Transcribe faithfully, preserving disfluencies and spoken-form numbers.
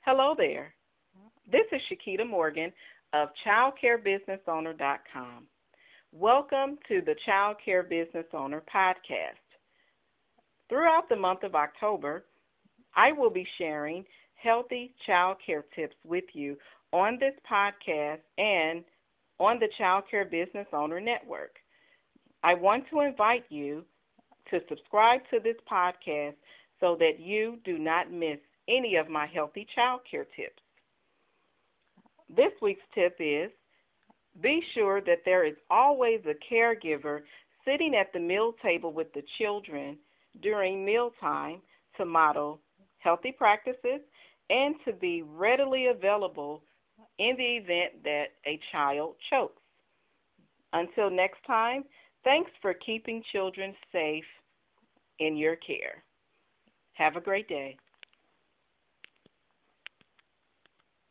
Hello there. This is Shakita Morgan of child care business owner dot com. Welcome to the Child Care Business Owner podcast. Throughout the month of October, I will be sharing healthy child care tips with you on this podcast and on the Child Care Business Owner Network. I want to invite you to subscribe to this podcast so that you do not miss any of my healthy child care tips. This week's tip is, be sure that there is always a caregiver sitting at the meal table with the children during mealtime to model healthy practices and to be readily available in the event that a child chokes. Until next time, thanks for keeping children safe in your care. Have a great day.